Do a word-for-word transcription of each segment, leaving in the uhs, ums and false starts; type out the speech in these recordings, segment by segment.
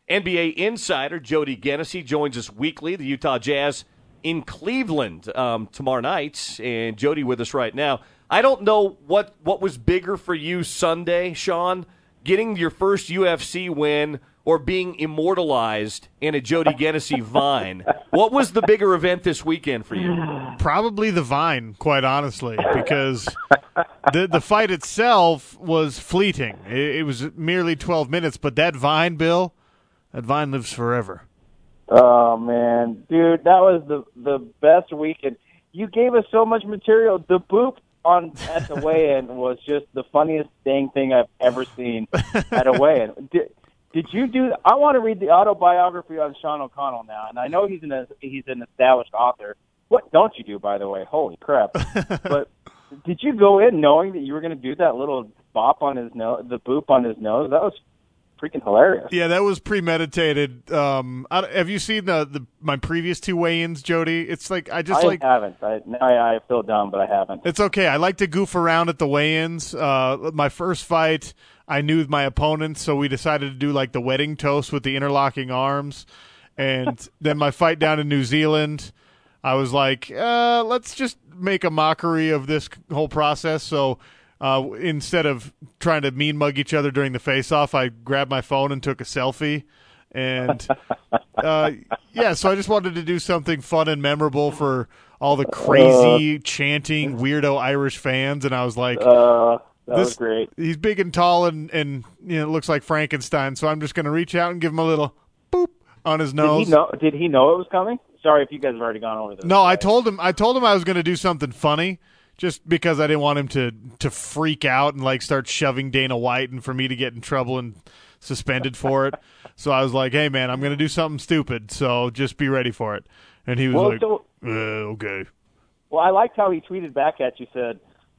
N B A insider Jody Genessy joins us weekly. The Utah Jazz in Cleveland um, tomorrow night, and Jody with us right now. I don't know what, what was bigger for you Sunday, Sean, getting your first U F C win or being immortalized in a Jody Genessy Vine. What was the bigger event this weekend for you? Probably the Vine, quite honestly, because the the fight itself was fleeting. It, it was merely twelve minutes, but that Vine, Bill, that Vine lives forever. Oh, man. Dude, that was the, the best weekend. You gave us so much material. The boop on at the weigh-in was just the funniest dang thing I've ever seen at a weigh-in. Did, did you do – I want to read the autobiography on Sean O'Connell now, and I know he's an, he's an established author. What don't you do, by the way? Holy crap. But did you go in knowing that you were going to do that little bop on his nose, the boop on his nose? That was freaking hilarious. Yeah, that was premeditated. Um, I, have you seen the, the my previous two weigh-ins, Jody? It's like I just I like haven't. I now I, I feel dumb, but I haven't. It's okay. I like to goof around at the weigh-ins. Uh, my first fight, I knew my opponent, so we decided to do like the wedding toast with the interlocking arms. And then my fight down in New Zealand, I was like, uh, let's just make a mockery of this whole process. So. Uh, instead of trying to mean mug each other during the face-off, I grabbed my phone and took a selfie. And, uh, yeah, so I just wanted to do something fun and memorable for all the crazy, uh, chanting, weirdo Irish fans. And I was like, uh, that this, was great. He's big and tall and, and you know, looks like Frankenstein, so I'm just going to reach out and give him a little boop on his nose. Did he know, did he know it was coming? Sorry if you guys have already gone over this. No, I told him I told him I was going to do something funny. Just because I didn't want him to, to freak out and like start shoving Dana White and for me to get in trouble and suspended for it. So I was like, hey, man, I'm going to do something stupid, so just be ready for it. And he was well, like, so, uh, okay. Well, I liked how he tweeted back at you, said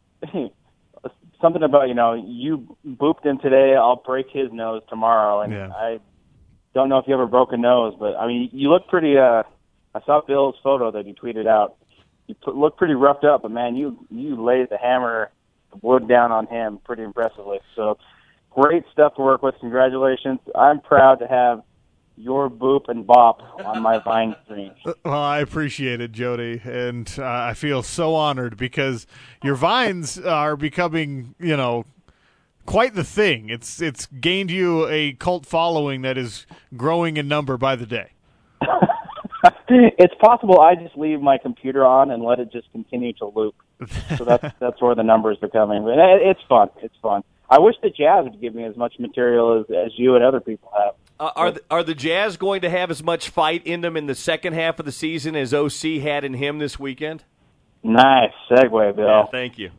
something about, you know, you booped him today, I'll break his nose tomorrow. And yeah. I don't know if you ever broke a nose, but, I mean, you look pretty uh, – I saw Bill's photo that he tweeted out. You put, look pretty roughed up, but, man, you you laid the hammer, the wood down on him pretty impressively. So great stuff to work with. Congratulations. I'm proud to have your boop and bop on my Vine screen. Well, I appreciate it, Jody, and uh, I feel so honored because your Vines are becoming, you know, quite the thing. It's It's gained you a cult following that is growing in number by the day. It's possible I just leave my computer on and let it just continue to loop. So that's that's where the numbers are coming. But it's fun. It's fun. I wish the Jazz would give me as much material as, as you and other people have. Uh, are the, are the Jazz going to have as much fight in them in the second half of the season as O C had in him this weekend? Nice segue, Bill. Yeah, thank you.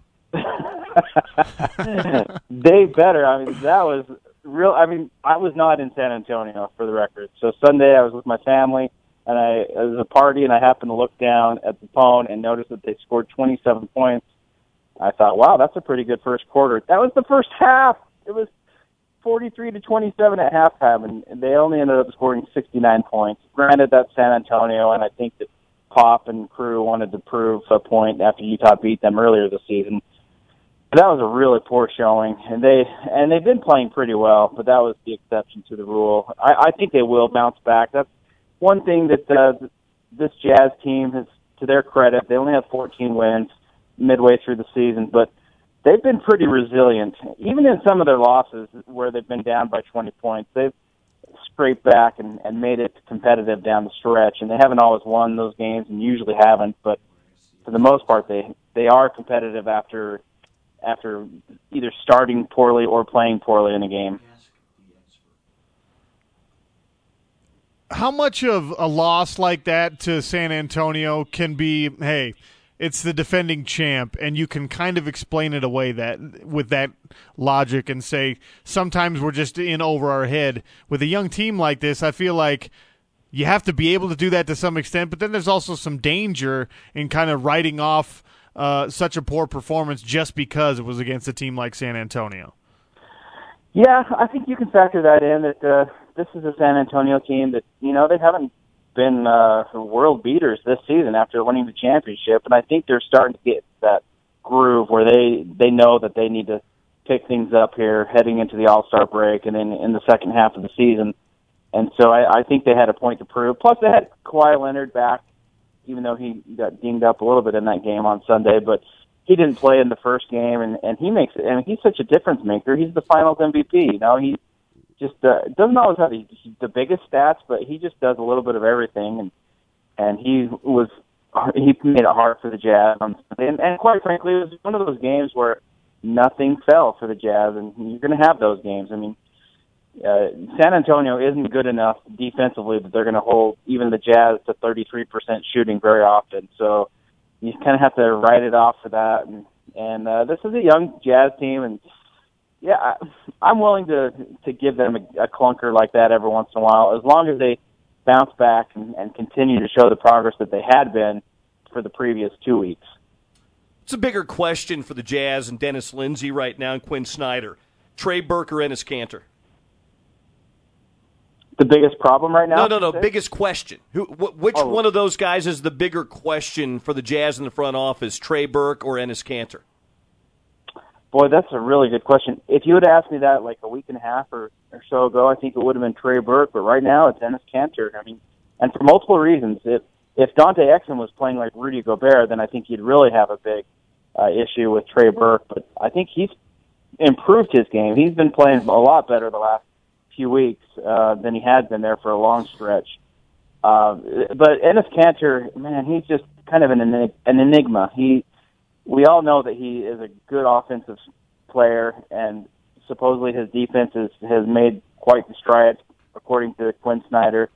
They better. I mean, that was real. I mean, I was not in San Antonio, for the record. So Sunday I was with my family. And I, it was a party, and I happened to look down at the phone and noticed that they scored twenty-seven points. I thought, wow, that's a pretty good first quarter. That was the first half. It was forty-three to twenty-seven at halftime, and they only ended up scoring sixty-nine points. Granted, that's San Antonio, and I think that Pop and crew wanted to prove a point after Utah beat them earlier this season. But that was a really poor showing, and they and they've been playing pretty well, but that was the exception to the rule. I, I think they will bounce back. That's one thing that uh, this Jazz team has, to their credit, they only have fourteen wins midway through the season, but they've been pretty resilient. Even in some of their losses where they've been down by twenty points, they've scraped back and, and made it competitive down the stretch, and they haven't always won those games and usually haven't, but for the most part they, they are competitive after after either starting poorly or playing poorly in a game. How much of a loss like that to San Antonio can be, hey, it's the defending champ, and you can kind of explain it away that with that logic and say sometimes we're just in over our head. With a young team like this, I feel like you have to be able to do that to some extent, but then there's also some danger in kind of writing off uh, such a poor performance just because it was against a team like San Antonio. Yeah, I think you can factor that in, that uh, this is a San Antonio team that, you know, they haven't been uh, world beaters this season after winning the championship, and I think they're starting to get that groove where they, they know that they need to pick things up here heading into the All-Star break and then in the second half of the season. And so I, I think they had a point to prove. Plus, they had Kawhi Leonard back, even though he got dinged up a little bit in that game on Sunday. But he didn't play in the first game, and, and he makes it. I mean, he's such a difference maker. He's the Finals M V P. You know, he just uh, doesn't always have the, the biggest stats, but he just does a little bit of everything. And and he was he made it hard for the Jazz on Sunday. And, and quite frankly, it was one of those games where nothing fell for the Jazz, and you're going to have those games. I mean, uh, San Antonio isn't good enough defensively that they're going to hold even the Jazz to thirty-three percent shooting very often. So you kind of have to write it off for that. And, and uh, this is a young Jazz team, and yeah, I, I'm willing to to give them a, a clunker like that every once in a while, as long as they bounce back and, and continue to show the progress that they had been for the previous two weeks. It's a bigger question for the Jazz and Dennis Lindsey right now and Quinn Snyder. Trey Burke or Enes Kanter? The biggest problem right now? No, no, no. Biggest question. Who? Wh- which oh. one of those guys is the bigger question for the Jazz in the front office, Trey Burke or Enes Kanter? Boy, that's a really good question. If you had asked me that like a week and a half or, or so ago, I think it would have been Trey Burke. But right now, it's Enes Kanter. I mean, and for multiple reasons. If if Dante Exum was playing like Rudy Gobert, then I think you'd really have a big uh, issue with Trey Burke. But I think he's improved his game. He's been playing a lot better the last few weeks uh, than he had been there for a long stretch. Uh, but Enes Kanter, man, he's just kind of an, enig- an enigma. He, we all know that he is a good offensive player, and supposedly his defense is, has made quite the strides, according to Quinn Snyder.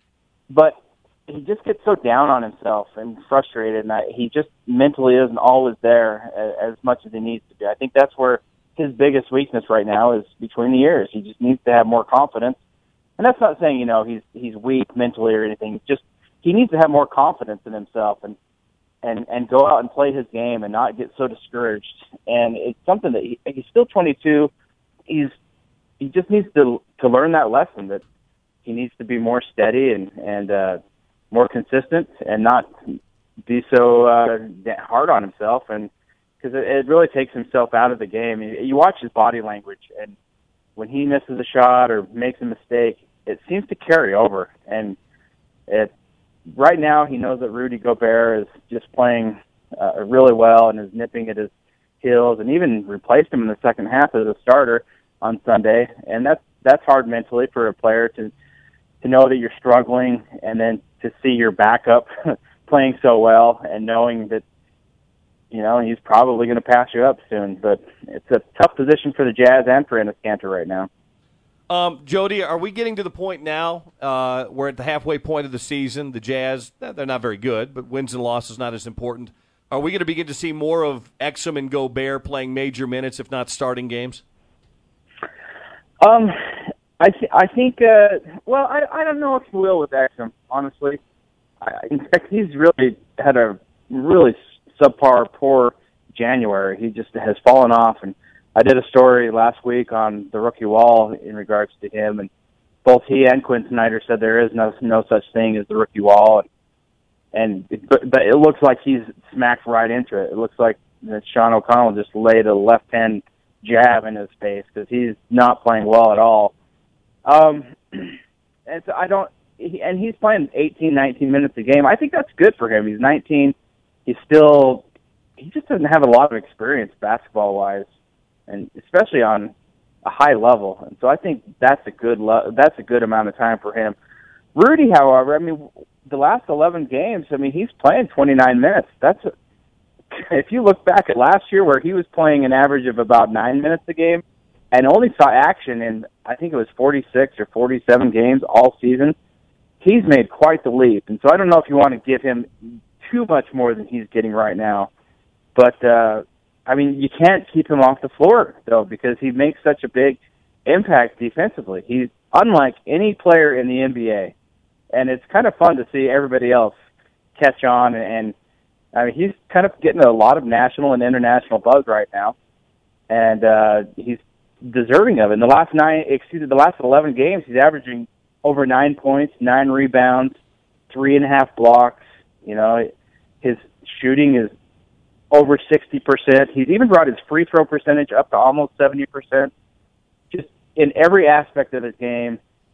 But he just gets so down on himself and frustrated, and I, he just mentally isn't always there as, as much as he needs to be. I think that's where his biggest weakness right now is between the ears. He just needs to have more confidence. And that's not saying, you know, he's he's weak mentally or anything. It's just he needs to have more confidence in himself and and and go out and play his game and not get so discouraged. And it's something that he, he's still twenty-two. He's he just needs to to learn that lesson that he needs to be more steady and and uh, more consistent and not be so uh, hard on himself. And because it, it really takes himself out of the game. You, you watch his body language, and when he misses a shot or makes a mistake, it seems to carry over. And it, right now, he knows that Rudy Gobert is just playing uh, really well and is nipping at his heels, and even replaced him in the second half as a starter on Sunday. And that's that's hard mentally for a player to to know that you're struggling, and then to see your backup playing so well and knowing that, you know, he's probably going to pass you up soon. But it's a tough position for the Jazz and for Enes Kanter right now. Um, Jody, are we getting to the point now uh, we're at the halfway point of the season? The Jazz, they're not very good, but wins and losses not as important. Are we going to begin to see more of Exum and Gobert playing major minutes, if not starting games? Um, I, th- I think, uh, well, I, I don't know if we will with Exum, honestly. I, in fact, he's really had a really subpar, poor January. He just has fallen off, and I did a story last week on the rookie wall in regards to him, and both he and Quinn Snyder said there is no no such thing as the rookie wall, and, and but, but it looks like he's smacked right into it. It looks like that Sean O'Connell just laid a left hand jab in his face because he's not playing well at all. Um, and so I don't, he, and he's playing eighteen, nineteen minutes a game. I think that's good for him. He's nineteen. He's still, he just doesn't have a lot of experience basketball-wise, and especially on a high level. And so I think that's a good le- that's a good amount of time for him. Rudy, however, I mean, the last eleven games, I mean, he's playing twenty-nine minutes. That's a, if you look back at last year where he was playing an average of about nine minutes a game and only saw action in, I think it was forty-six or forty-seven games all season, he's made quite the leap. And so I don't know if you want to give him too much more than he's getting right now. But, uh, I mean, you can't keep him off the floor, though, because he makes such a big impact defensively. He's unlike any player in the N B A. And it's kind of fun to see everybody else catch on. And, I mean, he's kind of getting a lot of national and international buzz right now. And uh, he's deserving of it. In the last nine, excuse me, the last eleven games, he's averaging over nine points, nine rebounds, three and a half blocks. You know, his shooting is over sixty percent. He's even brought his free throw percentage up to almost seventy percent. Just in every aspect of his game, he's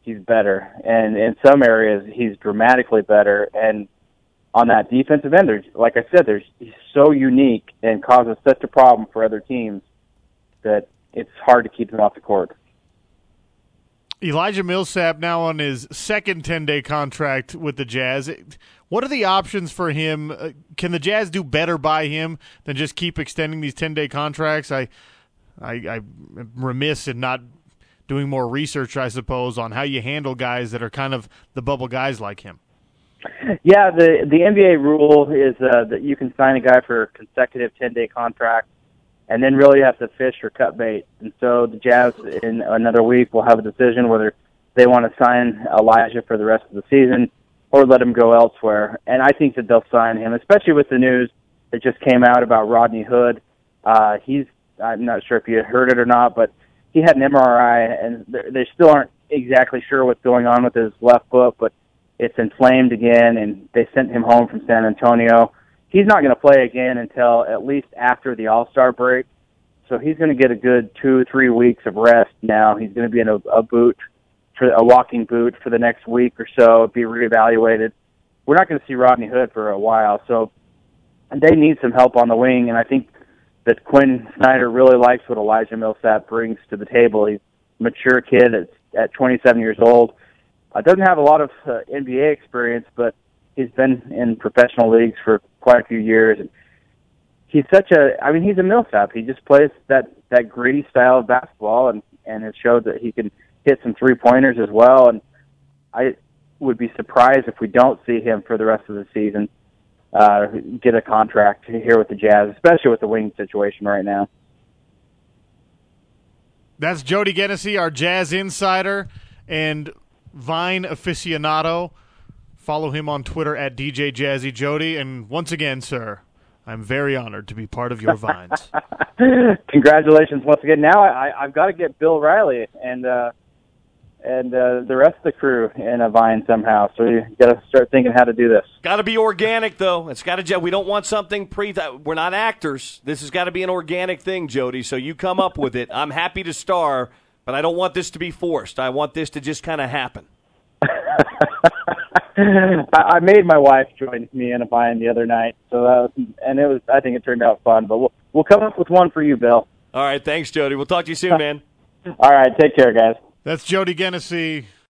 he's better, and in some areas he's dramatically better. And on that defensive end, there's, like I said, there's he's so unique and causes such a problem for other teams that it's hard to keep him off the court. Elijah Millsap now on his second ten-day contract with the Jazz. What are the options for him? Uh, can the Jazz do better by him than just keep extending these ten-day contracts? I, I, I'm remiss in not doing more research, I suppose, on how you handle guys that are kind of the bubble guys like him. Yeah, the the N B A rule is uh, that you can sign a guy for a consecutive ten-day contract, and then really have to fish or cut bait. And so the Jazz, in another week, will have a decision whether they want to sign Elijah for the rest of the season or let him go elsewhere. And I think that they'll sign him, especially with the news that just came out about Rodney Hood. Uh, he's, I'm not sure if you heard it or not, but he had an M R I, and they still aren't exactly sure what's going on with his left foot, but it's inflamed again, and they sent him home from San Antonio. He's not going to play again until at least after the All-Star break, so he's going to get a good two, three weeks of rest now. He's going to be in a, a boot, for a walking boot for the next week or so, be reevaluated. We're not going to see Rodney Hood for a while, so they need some help on the wing, and I think that Quinn Snyder really likes what Elijah Millsap brings to the table. He's a mature kid at, at twenty-seven years old. Uh, doesn't have a lot of uh, N B A experience, but he's been in professional leagues for quite a few years. And he's such a, I mean, he's a Millsap. He just plays that, that gritty style of basketball, and, and it showed that he can hit some three-pointers as well. And I would be surprised if we don't see him for the rest of the season uh, get a contract here with the Jazz, especially with the wing situation right now. That's Jody Genessy, our Jazz insider and Vine aficionado. Follow him on Twitter at D J Jazzy Jody. And once again, sir, I'm very honored to be part of your Vines. Congratulations once again. Now I, I've got to get Bill Riley and uh, and uh, the rest of the crew in a Vine somehow. So you got to start thinking how to do this. Got to be organic, though. It's got to. We don't want something pre. We're not actors. This has got to be an organic thing, Jody. So you come up with it. I'm happy to star, but I don't want this to be forced. I want this to just kind of happen. I made my wife join me in a Vine the other night, so that was, and it was. I think it turned out fun. But we'll we'll come up with one for you, Bill. All right, thanks, Jody. We'll talk to you soon, man. All right, take care, guys. That's Jody Genessy.